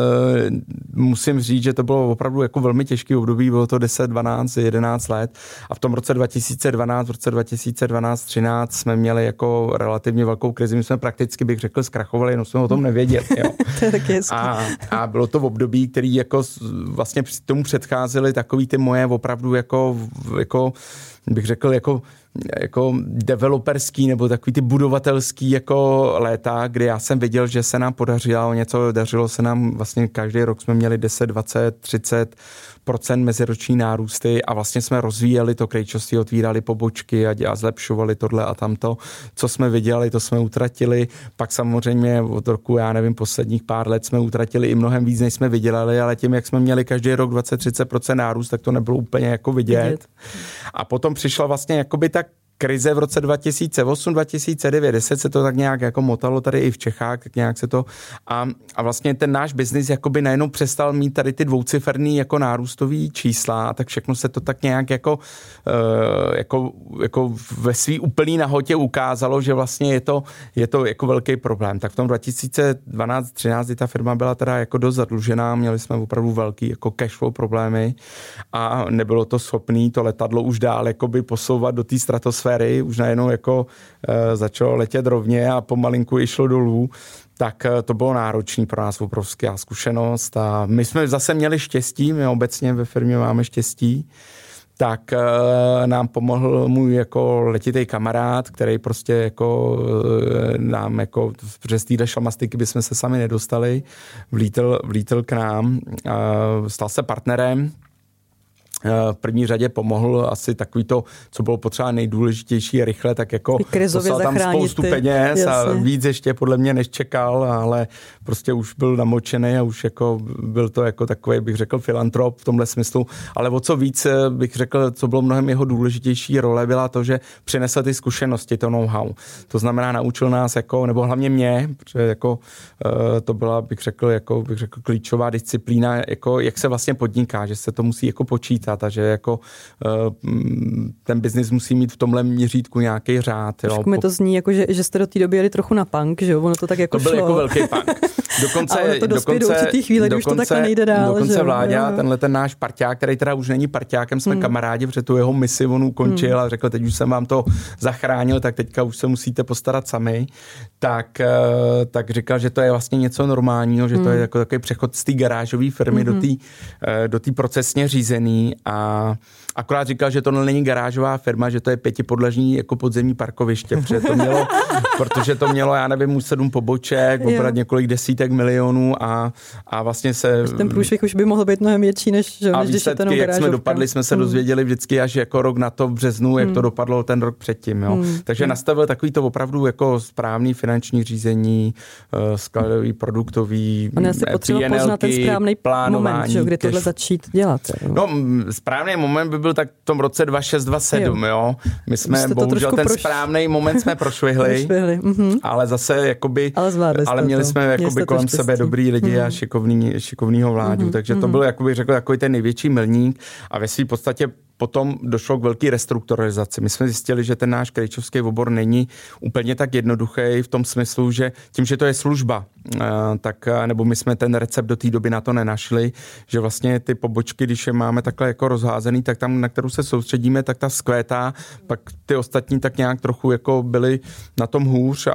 musím říct, že to bylo opravdu jako velmi těžký období, bylo to deset, dvanáct, jedenáct let a v tom roce dva tisíce dvanáct, v roce dva tisíce dvanáct třináct jsme měli jako relativně velkou krizi. My jsme prakticky, bych řekl, zkrachovali, jenom jsme o tom nevěděli. Jo. a, a bylo to v období, který jako vlastně tomu předcházely takový ty moje opravdu jako, jako bych řekl, jako jako developerský nebo takový ty budovatelský jako léta, kdy já jsem viděl, že se nám podařilo něco, dařilo se nám vlastně každý rok jsme měli deset, dvacet, třicet procent meziroční nárůsty a vlastně jsme rozvíjeli to krejčoství, otvírali pobočky a, a zlepšovali tohle a tamto. Co jsme viděli, to jsme utratili. Pak samozřejmě od roku, já nevím, posledních pár let jsme utratili i mnohem víc, než jsme vydělali, ale tím, jak jsme měli každý rok dvacet až třicet procent nárůst, tak to nebylo úplně jako vidět. vidět. A potom přišla vlastně jakoby tak krize v roce dva tisíce osm, dva tisíce devět, deset se to tak nějak jako motalo tady i v Čechách, tak nějak se to a, a vlastně ten náš biznis jakoby najednou přestal mít tady ty dvouciferný jako nárůstový čísla a tak všechno se to tak nějak jako, uh, jako, jako ve svý úplný nahotě ukázalo, že vlastně je to, je to jako velký problém. Tak v tom dva tisíce dvanáct třináct, kdy ta firma byla teda jako dost zadlužená, měli jsme opravdu velký jako cashflow problémy a nebylo to schopný to letadlo už dál jakoby posouvat do té stratosféry, už najednou jako e, začalo letět rovně a pomalinku i šlo dolů, tak to bylo náročný pro nás obrovská zkušenost a my jsme zase měli štěstí, my obecně ve firmě máme štěstí, tak e, nám pomohl můj jako letitý kamarád, který prostě jako e, nám jako přes týhle šlamastiky bychom se sami nedostali, vlítl, vlítl k nám, e, stal se partnerem. V první řadě pomohl asi takový to, co bylo potřeba nejdůležitější rychle, tak jako poslal tam spoustu ty, peněz jasně. A víc ještě podle mě než čekal, ale prostě už byl namočený a už jako byl to jako takový, bych řekl, filantrop v tomhle smyslu, ale o co víc bych řekl, co bylo mnohem jeho důležitější role, byla to, že přinesl ty zkušenosti, to know-how. To znamená, naučil nás jako, nebo hlavně mě, protože jako to byla, bych řekl, jako bych řekl, klíčová disciplína, jako jak se vlastně podniká, že se to musí jako počítat. Takže jako ten biznis musí mít v tomhle měřítku nějaký řád. Trošku mi to zní, jako, že, že jste do té doby jeli trochu na punk, že jo? Ono to tak jako to byl šlo. Jako velký punk. Dokonce, ale to dospěje do určitý chvíle, kdy už to takhle nejde dál. Dokonce Vláďa, tenhle ten náš parťák, který teda už není parťákem, jsme hmm. kamarádi, protože tu jeho misi on ukončil hmm. a řekl, teď už jsem vám to zachránil, tak teďka už se musíte postarat sami. Tak, tak říkal, že to je vlastně něco normálního, že hmm. to je jako takový přechod z té garážové firmy hmm. do té do té procesně řízený a akorát říkal, že to není garážová firma, že to je pětipodlažní jako podzemní parkoviště, protože to mělo, protože to mělo, já nevím, už sedm poboček, opravdu několik desítek milionů a, a vlastně se... Ten průšvih už by mohl být mnohem větší, než, že, a než když je to jenom jak jsme dopadli, jsme se hmm. dozvěděli vždycky až jako rok na to v březnu, jak hmm. to dopadlo ten rok předtím. Jo. Hmm. Takže hmm. nastavil takový to opravdu jako správný finanční řízení, skladový, produktový, on asi potřeba poznat ten správný moment, že, kdy tohle začít dělat. Jo. No, správný moment by byl tak v tom roce dva šest dva sedm, jo. jo. My jsme bohužel ten proš... správný moment jsme prošvihli, mm-hmm. ale zase jakoby, ale, ale měli to. jsme jakoby kolem sebe štěstí. Dobrý lidi mm-hmm. a šikovný, šikovnýho Vláďu, mm-hmm. takže to byl, jakoby řekl, takový ten největší milník a ve svý podstatě potom došlo k velké restrukturalizaci. My jsme zjistili, že ten náš krejčovský obor není úplně tak jednoduchý v tom smyslu, že tím, že to je služba, tak, nebo my jsme ten recept do té doby na to nenašli, že vlastně ty pobočky, když je máme takhle jako rozházený, tak tam, na kterou se soustředíme, tak ta zkvétá, pak ty ostatní tak nějak trochu jako byli na tom hůř a,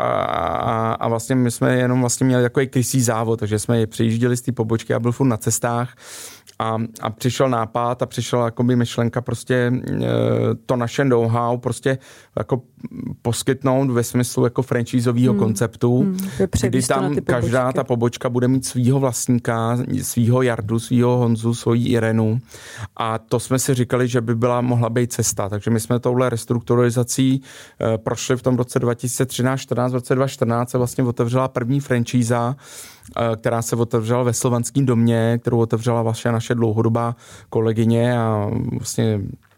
a, a vlastně my jsme jenom vlastně měli takový krysí závod, takže jsme je přijížděli z té pobočky a byl furt na cestách. A, a přišel nápad a přišla jakoby myšlenka prostě e, to naše know-how prostě jako poskytnout ve smyslu jako franchiseového hmm. konceptu, hmm. kdy tam každá ta pobočka bude mít svýho vlastníka, svýho Jardu, svýho Honzu, svojí Irenu a to jsme si říkali, že by byla mohla být cesta, takže my jsme touhle restrukturalizací e, prošli v tom roce dva tisíce třináct čtrnáct, v roce dva tisíce čtrnáct se vlastně otevřela první franchíza, která se otevřela ve Slovanském domě, kterou otevřela vaše naše dlouhodobá kolegyně a vlastně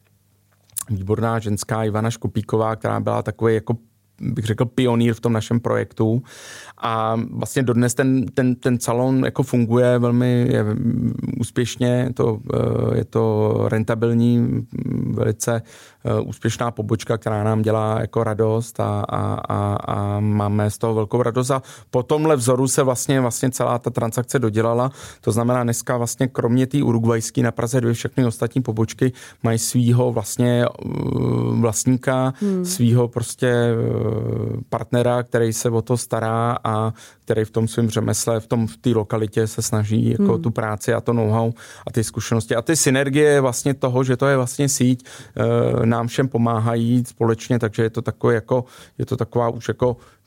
výborná ženská Ivana Škopíková, která byla takový jako bych řekl pionýr v tom našem projektu a vlastně dodnes ten, ten, ten salon jako funguje velmi je, úspěšně, to, je to rentabilní, velice úspěšná pobočka, která nám dělá jako radost a, a, a, a máme z toho velkou radost a po tomhle vzoru se vlastně, vlastně celá ta transakce dodělala, to znamená dneska vlastně kromě té urugvajský na Praze dvě všechny ostatní pobočky mají svýho vlastně vlastníka, hmm. svýho prostě partnera, který se o to stará a který v tom svém řemesle, v tom v té lokalitě se snaží jako hmm. tu práci a to know-how a ty zkušenosti a ty synergie vlastně toho, že to je vlastně síť, nám všem pomáhají společně, takže je to takové jako, je to taková už jako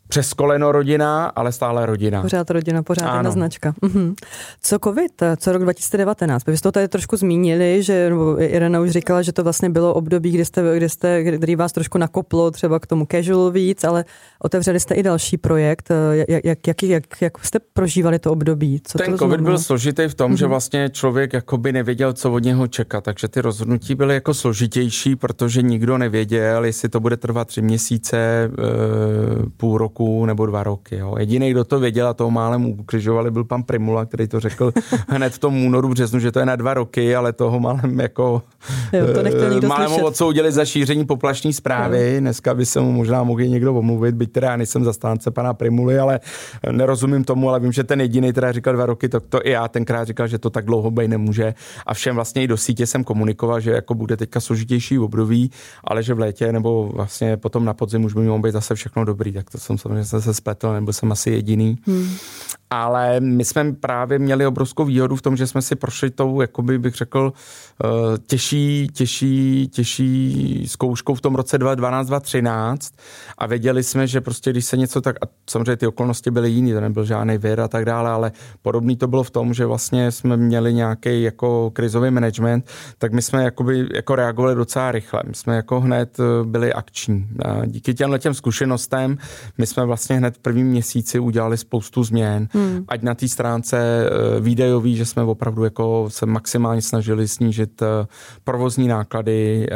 přes koleno rodina, ale stále rodina. Pořád rodina, pořád jedna značka. Mhm. Co covid, co rok dva tisíce devatenáct? Vy jste to tady trošku zmínili, že Irena už říkala, že to vlastně bylo období, kdy jste, kdy jste, kdy vás trošku nakoplo třeba k tomu casual víc, ale otevřeli jste i další projekt. Jak, jak, jak, jak, jak jste prožívali to období? Co Ten to covid znamená? byl složitý v tom, mm-hmm. že vlastně člověk jakoby nevěděl, co od něho čekat, takže ty rozhodnutí byly jako složitější, protože nikdo nevěděl, jestli to bude trvat tři měsíce, půl roku nebo dva roky. Jo. Jediný, kdo to věděl a toho málem ukřižovali, byl pan Primula, který to řekl hned v tom únoru, březnu, že to je na dva roky, ale toho málem jako jo, to nechtěl nikdo málem slyšet. ho odsoudili za šíření poplašní zprávy. Jo. Dneska by se mu možná mohl někdo omluvit, byť teda já nejsem zastánce pana Primuly, ale nerozumím tomu, ale vím, že ten jediný teda říkal dva roky, to, to i já tenkrát říkal, že to tak dlouho být nemůže. A všem vlastně i do sítě jsem komunikoval, že jako bude teďka složitější období, ale že v létě nebo vlastně potom na podzim už by mělo být zase všechno dobrý. Tak to jsem samozřejmě se spletl, nebyl jsem asi jediný. Hmm. Ale my jsme právě měli obrovskou výhodu v tom, že jsme si prošli tou, jakoby bych řekl, těžší, těžší, těžší zkouškou v tom roce dva tisíce dvanáct dva tisíce třináct a věděli jsme, že prostě když se něco tak, a samozřejmě ty okolnosti byly jiný, to nebyl žádný vir a tak dále, ale podobný to bylo v tom, že vlastně jsme měli nějaký jako krizový management, tak my jsme jakoby, jako reagovali docela rychle. My jsme jako hned byli akční. A díky těmhle těm zkušenostem my jsme vlastně hned v prvním měsíci udělali spoustu změn. Hmm. Ať na té stránce výdajový, že jsme opravdu jako se maximálně snažili snížit provozní náklady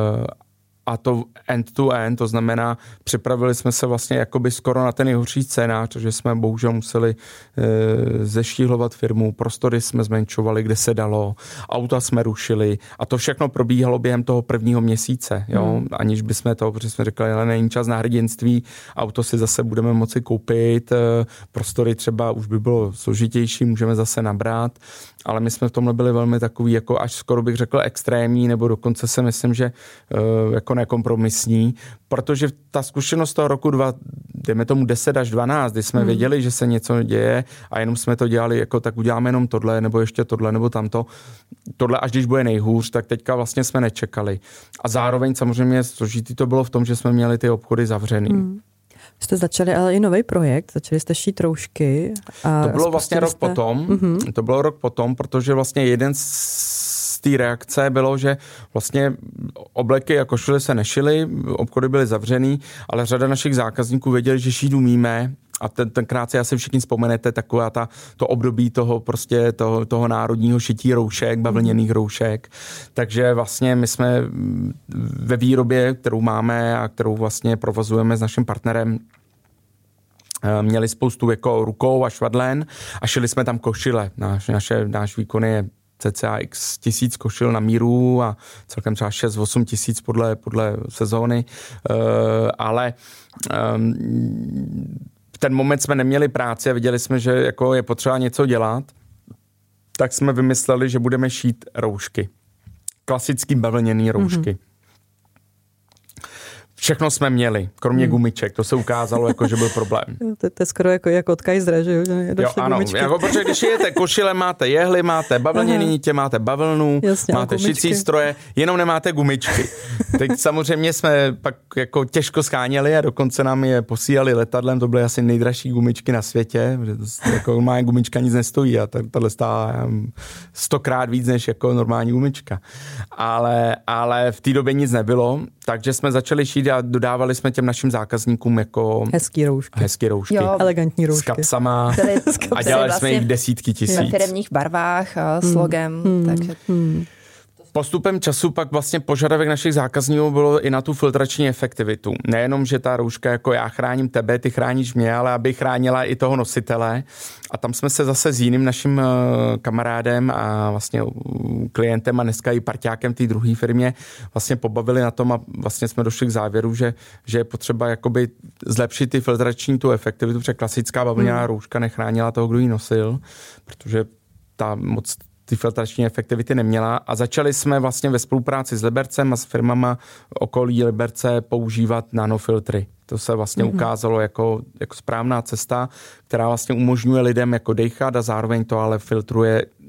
a to end to end, to znamená, připravili jsme se vlastně jakoby skoro na ten nejhorší scénář, že jsme bohužel museli e, zeštíhlovat firmu, prostory jsme zmenšovali, kde se dalo, auta jsme rušili a to všechno probíhalo během toho prvního měsíce, jo, hmm. aniž bychom to, protože jsme říkali, ale není čas na hrdinství, auto si zase budeme moci koupit, e, prostory třeba už by bylo složitější, můžeme zase nabrat, ale my jsme v tomhle byli velmi takový, jako až skoro bych řekl extrémní, nebo dokonce si myslím, že e, jako nekompromisní, protože ta zkušenost toho roku dva, dejme tomu deset až dvanáct, kdy jsme hmm. věděli, že se něco děje a jenom jsme to dělali jako tak uděláme jenom tohle, nebo ještě tohle, nebo tamto. Tohle až když bude nejhůř, tak teďka vlastně jsme nečekali. A zároveň samozřejmě složitý to bylo v tom, že jsme měli ty obchody zavřený. Hmm. Jste začali ale i nový projekt, začali jste šít roušky. A to bylo vlastně rok jste... potom, mm-hmm. to bylo rok potom, protože vlastně jeden z té reakce bylo, že vlastně obleky a košile se nešily, obchody byly zavřený, ale řada našich zákazníků věděli, že šít umíme. A ten, tenkrát si asi všichni vzpomenete taková ta, to období toho prostě toho, toho národního šití roušek, bavlněných roušek. Takže vlastně my jsme ve výrobě, kterou máme a kterou vlastně provozujeme s naším partnerem, měli spoustu jako rukou a švadlen a šili jsme tam košile. Náš, naše, náš výkon je cca x tisíc košil na míru a celkem třeba šest osm tisíc podle, podle sezóny. Uh, ale um, v ten moment jsme neměli práci a viděli jsme, že jako je potřeba něco dělat, tak jsme vymysleli, že budeme šít roušky. Klasický bavlněný roušky. Mm-hmm. Všechno jsme měli, kromě hmm. gumiček. To se ukázalo, jako, že byl problém. To, to je skoro jako, jako od Kaisera, že jo? Jo, ano, jako, protože když jete košile, máte jehly, máte bavlněný nitě, máte bavlnu, jasně, máte šicí stroje, jenom nemáte gumičky. Teď samozřejmě jsme pak jako těžko scháněli a dokonce nám je posílali letadlem, to byly asi nejdražší gumičky na světě, protože to, jako má gumička nic nestojí a tahle stála stokrát víc než jako normální gumička. Ale, ale v té době nic nebylo, takže jsme začali šít a dodávali jsme těm našim zákazníkům jako hezký roušky. Hezký roušky. Jo. Elegantní roušky. S kapsama a dělali vlastně jsme jich desítky tisíc. Ve firemních barvách a s logem. Hmm. Takže... Hmm. Postupem času pak vlastně požadavek našich zákazníků bylo i na tu filtrační efektivitu. Nejenom, že ta rouška jako já chráním tebe, ty chráníš mě, ale aby chránila i toho nositele. A tam jsme se zase s jiným naším kamarádem a vlastně klientem a dneska i parťákem té druhé firmě vlastně pobavili na tom a vlastně jsme došli k závěru, že, že je potřeba jakoby zlepšit ty filtrační tu efektivitu, protože klasická bavlněná hmm. rouška nechránila toho, kdo ji nosil, protože ta moc ty filtrační efektivity neměla a začali jsme vlastně ve spolupráci s Libercem a s firmama okolí Liberce používat nanofiltry. To se vlastně mm-hmm. ukázalo jako, jako správná cesta, která vlastně umožňuje lidem jako dejchat a zároveň to ale filtruje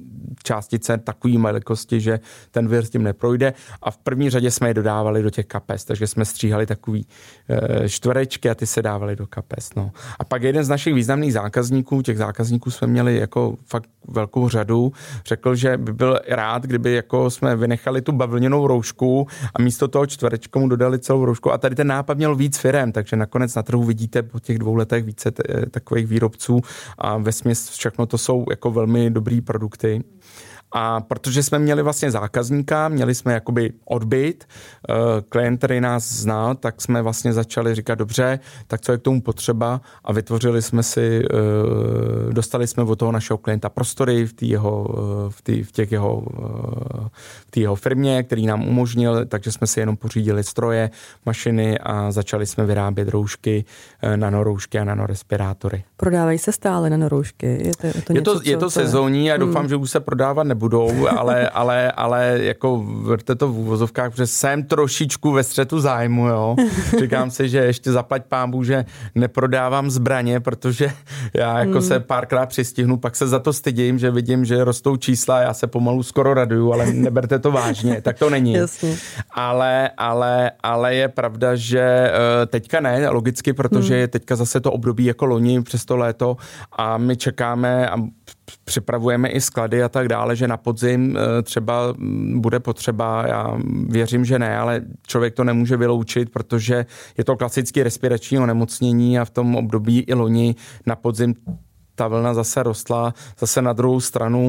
částice takový velikosti, že ten vir s tím neprojde a v první řadě jsme je dodávali do těch kapes, takže jsme stříhali takový čtverečky a ty se dávali do kapes. No. A pak jeden z našich významných zákazníků, těch zákazníků jsme měli jako fakt velkou řadu, řekl, že by byl rád, kdyby jako jsme vynechali tu bavlněnou roušku a místo toho čtverečku mu dodali celou roušku a tady ten nápad měl víc firem, takže nakonec na trhu vidíte po těch dvou letech více t- takových výrobců a vesměs všechno to jsou jako velmi dobrý produkty. A protože jsme měli vlastně zákazníka, měli jsme jakoby odbyt, klient, který nás znal, tak jsme vlastně začali říkat, dobře, tak co je k tomu potřeba a vytvořili jsme si, dostali jsme od toho našeho klienta prostory v, tý jeho, v, tý, v těch jeho, v té jeho firmě, který nám umožnil, takže jsme si jenom pořídili stroje, mašiny a začali jsme vyrábět roušky, nanoroušky a nanorespirátory. Prodávají se stále nanoroušky? Je to, je to, je něco, to, je to sezónní a doufám, hmm. že už se prodávat nebudou, ale, ale, ale jako vrte to v úvozovkách, protože jsem trošičku ve střetu zájmu, jo. Říkám si, že ještě zaplať pánbůh, že neprodávám zbraně, protože já jako hmm. se párkrát přistihnu, pak se za to stydím, že vidím, že rostou čísla, já se pomalu skoro raduju, ale neberte to vážně, tak to není. Jasně. Ale, ale, ale je pravda, že teďka ne, logicky, protože hmm. je teďka zase to období jako loni přes to léto a my čekáme a připravujeme i sklady a tak dále, že na podzim třeba bude potřeba, já věřím, že ne, ale člověk to nemůže vyloučit, protože je to klasické respirační onemocnění a v tom období i loni na podzim ta vlna zase rostla, zase na druhou stranu.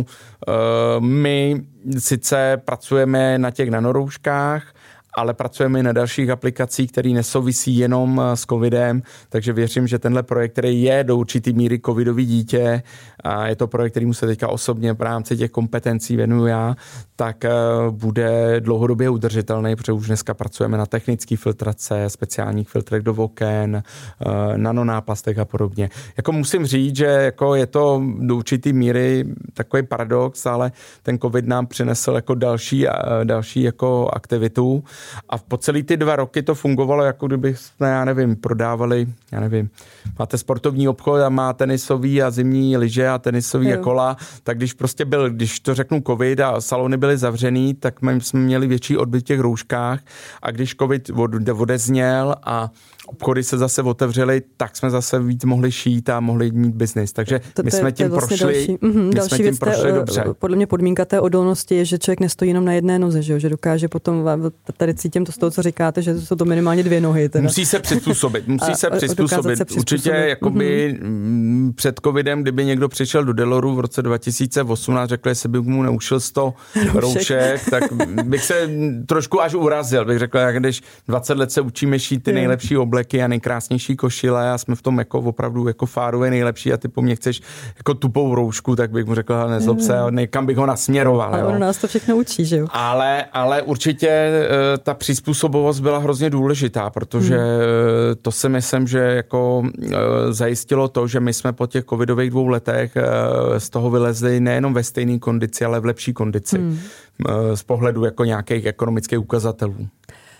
My sice pracujeme na těch nanorouškách, ale pracujeme i na dalších aplikacích, které nesouvisí jenom s covidem, takže věřím, že tenhle projekt, který je do určitý míry covidový dítě, a je to projekt, kterýmu se teďka osobně v rámci těch kompetencí věnuju já, tak bude dlouhodobě udržitelný, protože už dneska pracujeme na technické filtrace, speciálních filtrech do oken, nanonáplastech a podobně. Jako musím říct, že jako je to do určitý míry takový paradox, ale ten covid nám přinesl jako další, další jako aktivitu. A po celý ty dva roky to fungovalo, jako kdyby jsme, já nevím, prodávali, já nevím, máte sportovní obchod a má tenisový a zimní lyže a tenisový jo. a kola, tak když prostě byl, když to řeknu covid a salony byly zavřený, tak my jsme měli větší odbyt v těch rouškách a když covid odezněl a obchody se zase otevřely, tak jsme zase víc mohli šít a mohli mít biznis. Takže to, my to, jsme tím vlastně prošli, další, mm, my další jsme tím prošli té, dobře. Podle mě podmínka té odolnosti je, že člověk nestojí jenom na jedné noze, že, že dokáže potom, tady cítím to z toho, co říkáte, že jsou to minimálně dvě nohy. Teda. Musí se přizpůsobit, musí se přizpůsobit. se Určitě jakoby mm-hmm. před covidem, kdyby někdo přišel do Deloru v roce dva tisíce osmnáct, řekl, jestli by mu neušil sto roušek, tak bych se trošku až urazil. Bych řekl, jak když dvacet let se učíme šít ty nejlepší obleky a nejkrásnější košile a jsme v tom jako opravdu jako fárově nejlepší a ty po mně chceš jako tupou roušku, tak bych mu řekl, nezlob se, někam bych ho nasměroval. A ono nás to všechno učí, že jo? Ale, ale určitě ta přizpůsobovost byla hrozně důležitá, protože hmm. to si myslím, že jako zajistilo to, že my jsme po těch covidových dvou letech z toho vylezli nejenom ve stejné kondici, ale v lepší kondici. Hmm. Z pohledu jako nějakých ekonomických ukazatelů.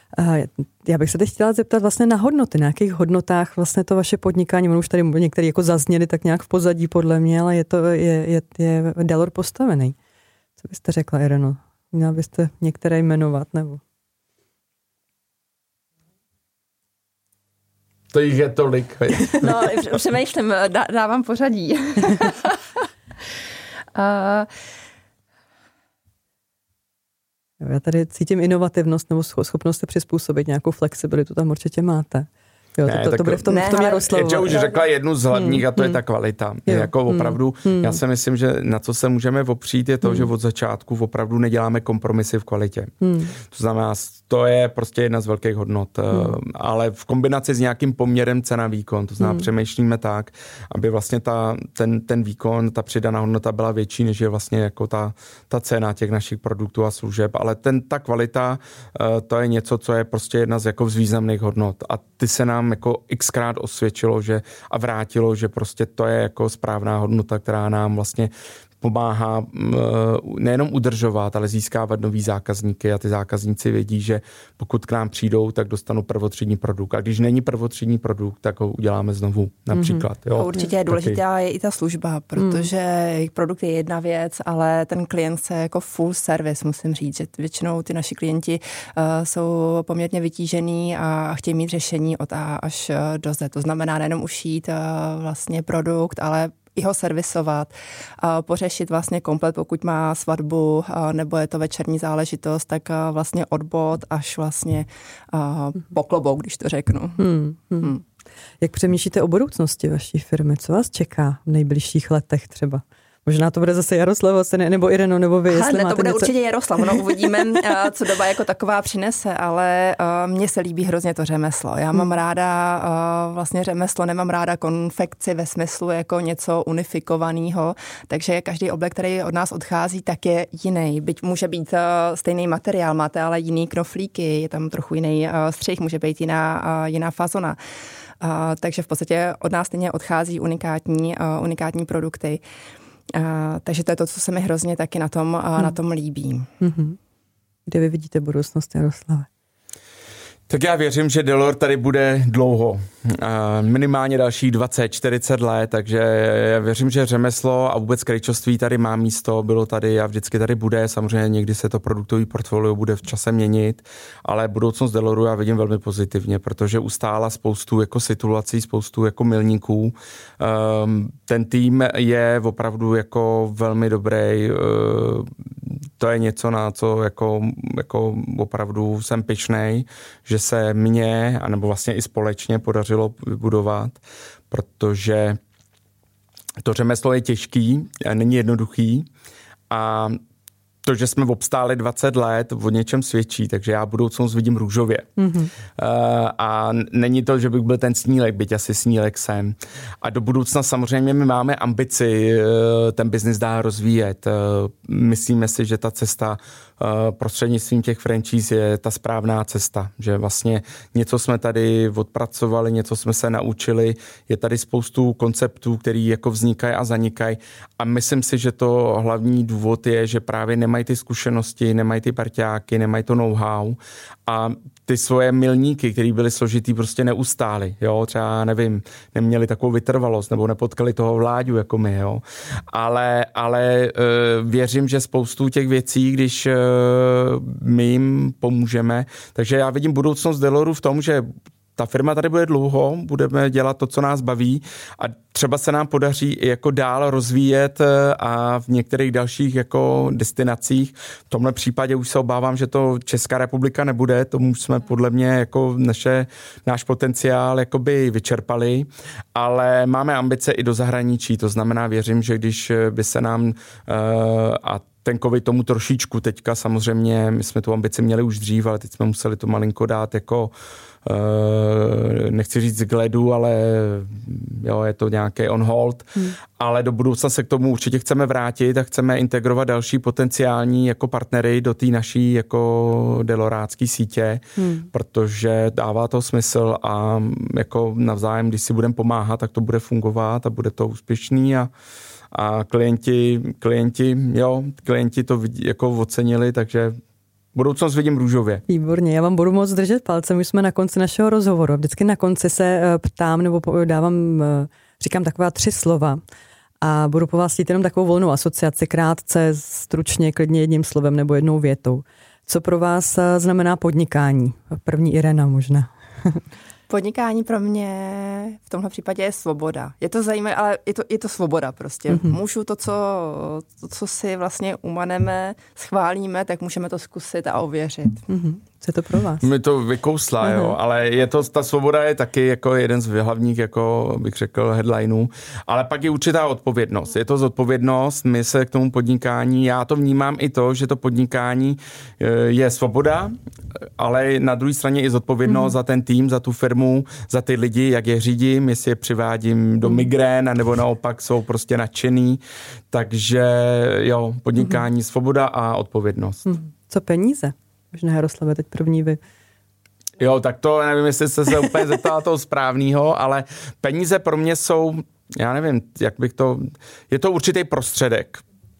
Já bych se teď chtěla zeptat vlastně na hodnoty, na jakých hodnotách vlastně to vaše podnikání, ono už tady některé jako zazněly tak nějak v pozadí podle mě, ale je to, je, je, je Delor postavený. Co byste řekla, Ireno? Měla byste některé jmenovat, nebo? To jich je tolik. No, přemýšlím, dávám pořadí. uh, Já tady cítím inovativnost nebo schopnost se přizpůsobit, nějakou flexibilitu tam určitě máte. Jo, ne, to, to, to bude v tom, ne, v tom Jaroslavu. Já už řekla jednu z hlavních hmm, a to hmm, je ta kvalita. Je jako opravdu, hmm, já si myslím, že na co se můžeme opřít je to, hmm. že od začátku opravdu neděláme kompromisy v kvalitě. Hmm. To znamená, to je prostě jedna z velkých hodnot. Hmm. Ale v kombinaci s nějakým poměrem cena-výkon, to znamená hmm. přemýšlíme tak, aby vlastně ta, ten, ten výkon, ta přidaná hodnota byla větší, než je vlastně jako ta, ta cena těch našich produktů a služeb. Ale ten, ta kvalita, to je něco, co je prostě jedna z jako z významných hodnot. A ty se nám jako xkrát osvědčilo, že a vrátilo, že prostě to je jako správná hodnota, která nám vlastně pomáhá nejenom udržovat, ale získávat nový zákazníky a ty zákazníci vědí, že pokud k nám přijdou, tak dostanou prvotřídní produkt. A když není prvotřídní produkt, tak ho uděláme znovu například. Mm-hmm. Jo. A určitě je důležitá je i ta služba, protože mm. produkt je jedna věc, ale ten klient chce jako full service, musím říct, že většinou ty naši klienti uh, jsou poměrně vytížený a chtějí mít řešení od A až do Z. To znamená nejenom ušít uh, vlastně produkt, ale i ho servisovat, pořešit vlastně komplet, pokud má svatbu nebo je to večerní záležitost, tak vlastně od bod až vlastně po klobouk, když to řeknu. Hmm, hmm. Hmm. Jak přemýšlíte o budoucnosti vaší firmy? Co vás čeká v nejbližších letech třeba? Možná to bude zase Jaroslav, nebo Ireno, nebo vy. Aha, ne, to bude něco... určitě Jaroslav, no uvidíme, co doba jako taková přinese, ale mně se líbí hrozně to řemeslo. Já mám ráda vlastně řemeslo, nemám ráda konfekci ve smyslu jako něco unifikovaného, takže každý oblek, který od nás odchází, tak je jiný. Byť může být stejný materiál, máte ale jiný knoflíky, je tam trochu jiný střih, může být jiná, jiná fazona. Takže v podstatě od nás stejně odchází unikátní, unikátní produkty. Uh, takže to je to, co se mi hrozně taky na tom, uh, hmm. na tom líbí. Mm-hmm. Kde vy vidíte budoucnost, Jaroslave? Tak já věřím, že Delor tady bude dlouho. Uh, minimálně dalších dvacet čtyřicet let, takže já věřím, že řemeslo a vůbec krejčovství tady má místo, bylo tady a vždycky tady bude. Samozřejmě někdy se to produktový portfolio bude v čase měnit, ale budoucnost Deloru já vidím velmi pozitivně, protože ustála spoustu jako situací, spoustu jako milníků. Um, ten tým je opravdu jako velmi dobrý. Uh, to je něco, na co jako, jako opravdu jsem pyšnej, že se mně, anebo vlastně i společně podařilo vybudovat, protože to řemeslo je těžký, není jednoduchý a to, že jsme obstáli dvacet let, o něčem svědčí, takže já budoucnost vidím růžově. Mm-hmm. Uh, a není to, že bych byl ten snílek, byť asi snílek jsem. A do budoucna samozřejmě my máme ambici uh, ten biznis dál rozvíjet. Uh, myslíme si, že ta cesta uh, prostřednictvím těch franchise je ta správná cesta, že vlastně něco jsme tady odpracovali, něco jsme se naučili, je tady spoustu konceptů, který jako vznikají a zanikají a myslím si, že to hlavní důvod je, že právě nemají ty zkušenosti, nemají ty parťáky, nemají to know-how a ty svoje milníky, které byly složitý, prostě neustály. Jo? Třeba, nevím, neměli takovou vytrvalost nebo nepotkali toho Vláďu jako my. Jo? Ale, ale uh, věřím, že spoustu těch věcí, když uh, my jim pomůžeme, takže já vidím budoucnost Deloru v tom, že ta firma tady bude dlouho, budeme dělat to, co nás baví a třeba se nám podaří i jako dál rozvíjet a v některých dalších jako destinacích. V tomhle případě už se obávám, že to Česká republika nebude, tomu jsme podle mě jako naše, náš potenciál jakoby vyčerpali, ale máme ambice i do zahraničí, to znamená, věřím, že když by se nám uh, a ten covid tomu trošičku teďka samozřejmě, my jsme tu ambici měli už dřív, ale teď jsme museli to malinko dát jako Uh, nechci říct k ledu, ale jo, je to nějaký on hold, hmm. ale do budoucna se k tomu určitě chceme vrátit a chceme integrovat další potenciální jako partnery do té naší jako delorácké sítě, hmm. protože dává to smysl a jako navzájem, když si budeme pomáhat, tak to bude fungovat a bude to úspěšný a a klienti, klienti, jo, klienti to jako ocenili, takže budoucnost vidím růžově. Výborně, já vám budu moc držet palcem, už jsme na konci našeho rozhovoru. Vždycky na konci se ptám nebo dávám, říkám taková tři slova a budu po vás chtít jenom takovou volnou asociaci, krátce, stručně, klidně jedním slovem nebo jednou větou. Co pro vás znamená podnikání? První Irena možná. Podnikání pro mě v tomhle případě je svoboda. Je to zajímavé, ale je to, je to svoboda prostě. Mm-hmm. Můžu to co, to, co si vlastně umaneme, schválíme, tak můžeme to zkusit a ověřit. Mm-hmm. Co je to pro vás? Mi to vykousla, mm-hmm. jo, ale je to, ta svoboda je taky jako jeden z hlavních, jako bych řekl, headlineů, ale pak je určitá odpovědnost. Je to zodpovědnost, my se k tomu podnikání, já to vnímám i to, že to podnikání je svoboda, ale na druhé straně i zodpovědnost mm-hmm. za ten tým, za tu firmu, za ty lidi, jak je řídím, jestli je přivádím do migrén, nebo naopak jsou prostě nadšený. Takže jo, podnikání, mm-hmm. svoboda a odpovědnost. Mm. Co peníze? Možná Jaroslave, teď první vy. Jo, tak to nevím, jestli jste se úplně zeptala toho správného, ale peníze pro mě jsou, já nevím, jak bych to, je to určitý prostředek.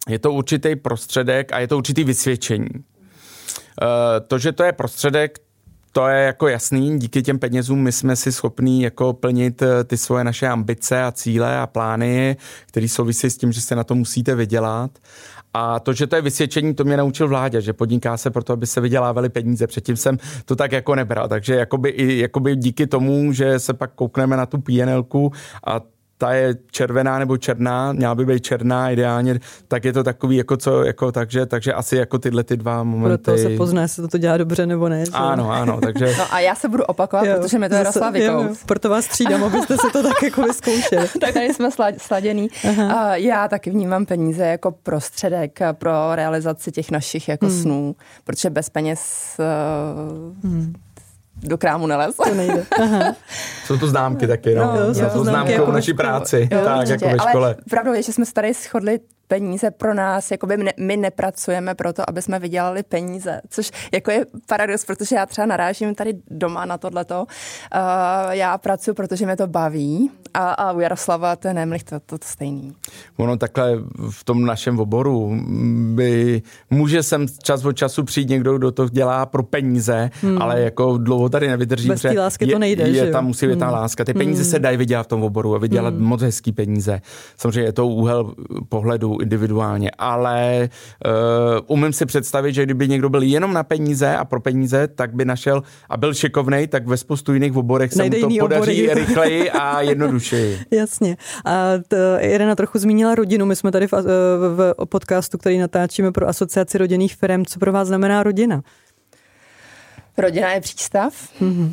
je to určitý prostředek a je to určitý vysvědčení. To, že to je prostředek, to je jako jasný, díky těm penězům my jsme si schopní jako plnit ty svoje naše ambice a cíle a plány, které souvisí s tím, že se na to musíte vydělat. A to, že to je vysvědčení, to mě naučil Vláďa, že podniká se proto, aby se vydělávaly peníze. Předtím jsem to tak jako nebral. Takže jakoby, i, jakoby díky tomu, že se pak koukneme na tu P and L a ta je červená nebo černá, měla by být černá ideálně, tak je to takový jako co, jako takže, takže asi jako tyhle ty dva momenty. Proto se pozná, jestli to dělá dobře nebo ne. Že? Ano, ano, takže. No a já se budu opakovat, jo, protože mi to Jaroslav vykous. Proto vás střídám, abyste se to tak jako vyzkoušeli. Tak tady jsme sladěný. Aha. Já taky vnímám peníze jako prostředek pro realizaci těch našich jako hmm. snů, protože bez peněz uh, hmm. do krámu nelez. To nejde. Aha. Jsou to známky taky, no. no jsou to známky jako naší práci. Jo, tak, určitě, jako ve škole. Ale pravdou je, že jsme se tady shodli peníze pro nás, jakoby my, ne, my nepracujeme pro to, aby jsme vydělali peníze, což jako je paradox, protože já třeba narážím tady doma na tohleto. Uh, já pracuji, protože mě to baví a, a u Jaroslava to je nemlich to, to, to stejný. Ono takhle v tom našem oboru by může sem čas od času přijít někdo, kdo to dělá pro peníze, hmm. ale jako dlouho tady nevydrží. Bez té lásky to nejde, je, že je tam musí být ta hmm. láska. Ty peníze hmm. se dají vydělat v tom oboru a vydělat hmm. moc hezký peníze. Samozřejmě je to úhel pohledu individuálně, ale uh, umím si představit, že kdyby někdo byl jenom na peníze a pro peníze, tak by našel a byl šikovnej, tak ve spoustu jiných oborech se mu to podaří obory. rychleji a jednodušeji. Jasně. A t, Irena trochu zmínila rodinu. My jsme tady v, v, v podcastu, který natáčíme pro Asociaci rodinných firem. Co pro vás znamená rodina? Rodina je přístav. Mm-hmm.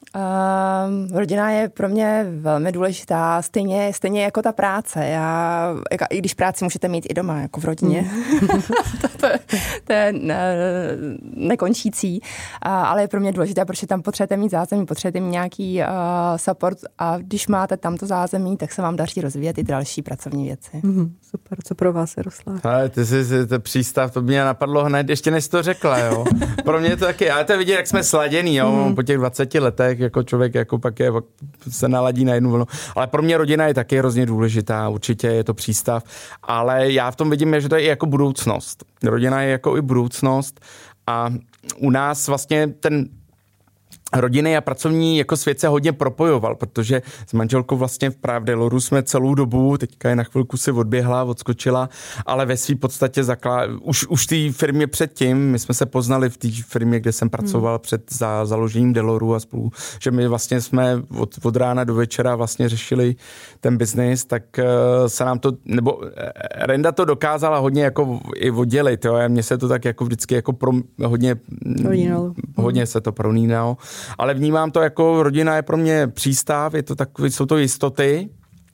Uh, rodina je pro mě velmi důležitá, stejně, stejně jako ta práce. Já, jako, i když práci můžete mít i doma, jako v rodině. Mm. to, to, to je ne, nekončící, uh, ale je pro mě důležité, protože tam potřebujete mít zázemí, potřebujete mít nějaký uh, support a když máte tamto zázemí, tak se vám daří rozvíjet i další pracovní věci. Mm, super, co pro vás, Jaroslav? Ale ty jsi, to přístav, to mě napadlo hned, ještě než to řekla, jo. Pro mě to taky, ale to vidět, jak jsme sladěný, jo, mm. po těch dvaceti letech, jako člověk jako pak je, se naladí na jednu vlnu. Ale pro mě rodina je taky hrozně důležitá, určitě je to přístav, ale já v tom vidím, že to je i jako budoucnost. Rodina je jako i budoucnost a u nás vlastně ten rodiny a pracovní jako svět se hodně propojoval, protože s manželkou vlastně v Prav Deloru jsme celou dobu, teďka je na chvilku si odběhla, odskočila, ale ve své podstatě zaklá... už, už té firmě předtím, my jsme se poznali v té firmě, kde jsem pracoval hmm. před za, založením Deloru a spolu, že my vlastně jsme od, od rána do večera vlastně řešili ten biznis, tak uh, se nám to, nebo Renda to dokázala hodně jako i oddělit, jo, a mně se to tak jako vždycky jako pro, hodně, hodně se to prolínalo. Ale vnímám to jako rodina je pro mě přístav, je to takový, jsou to jistoty.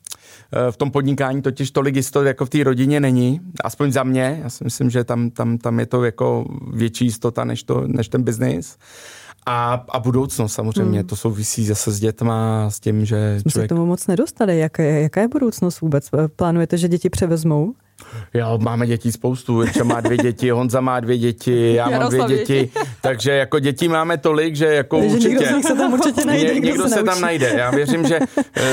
V tom podnikání totiž tolik jistot jako v té rodině není, aspoň za mě. Já si myslím, že tam, tam, tam je to jako větší jistota než, to, než ten biznis. A, a budoucnost samozřejmě, hmm. to souvisí zase s dětma, s tím, že jsme člověk... se k tomu moc nedostali. Jaká je, jaká je budoucnost vůbec? Plánujete, že děti převezmou? Jo, máme dětí spoustu. Irča má dvě děti, Honza má dvě děti, já mám dvě děti. děti. Takže jako dětí máme tolik, že jako že určitě... Někdo z nich se tam určitě najde. Ně, někdo se, se tam najde. Já věřím, že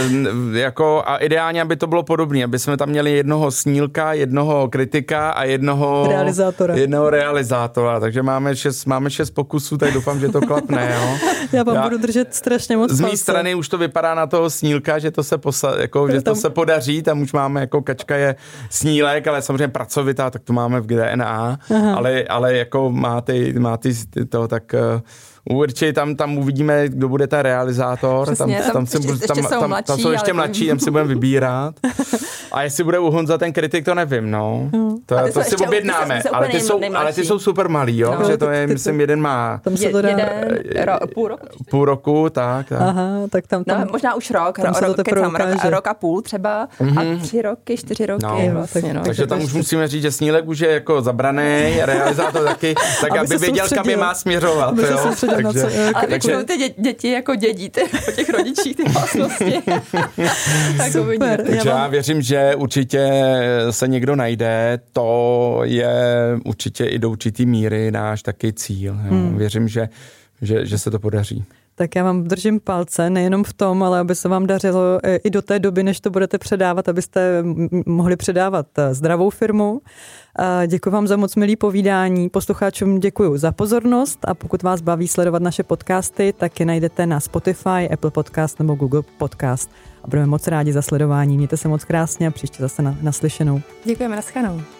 jako a ideálně, aby to bylo podobné, aby jsme tam měli jednoho snílka, jednoho kritika a jednoho realizátora. Jednoho realizátora. Takže máme šest, máme šest pokusů, tak doufám, že to klapne. Jo? Já vám já, budu držet strašně moc z mé strany už to vypadá na toho snílka, že to se, posa, jako, že to se podaří. Tam už máme, jako Kačka je snílek, ale samozřejmě pracovitá, tak to máme v D N A, ale, ale jako má ty, má ty to, tak uh, určitě tam, tam uvidíme, kdo bude ten realizátor. Přesně, tam, tam, tam, si, ještě, tam, ještě tam, jsou tam, mladší, tam jsou ještě mladší, tam si budeme vybírat. A jestli bude u Honza ten kritik, to nevím, no. To, to si objednáme, ty ty ale, ty jsou, ale ty jsou super malý, jo, no, že to je, ty, ty, myslím, jeden má tam se to dá... jeden, ro, půl roku. Půl roku, tak. tak. Aha, tak tam, tam... No, možná už rok, tam ro, to kecám, rok, rok a půl třeba mm-hmm. a tři roky, čtyři roky no, vlastně, no. Takže tam už musíme říct, že snílek už je jako zabraný, realizátor taky, tak aby, aby věděl, kam je má směřovat, jo. Ale většinou ty děti jako dědí po těch rodičích ty vlastnosti. Super. Takže já věřím, že určitě se někdo najde, to je určitě i do určitý míry náš taky cíl. Jo. Hmm. Věřím, že, že, že se to podaří. Tak já vám držím palce, nejenom v tom, ale aby se vám dařilo i do té doby, než to budete předávat, abyste mohli předávat zdravou firmu. Děkuji vám za moc milý povídání. Posluchačům děkuji za pozornost a pokud vás baví sledovat naše podcasty, tak je najdete na Spotify, Apple Podcast nebo Google Podcast. A budeme moc rádi za sledování. Mějte se moc krásně a příště zase na, naslyšenou. Děkujeme, naschledanou.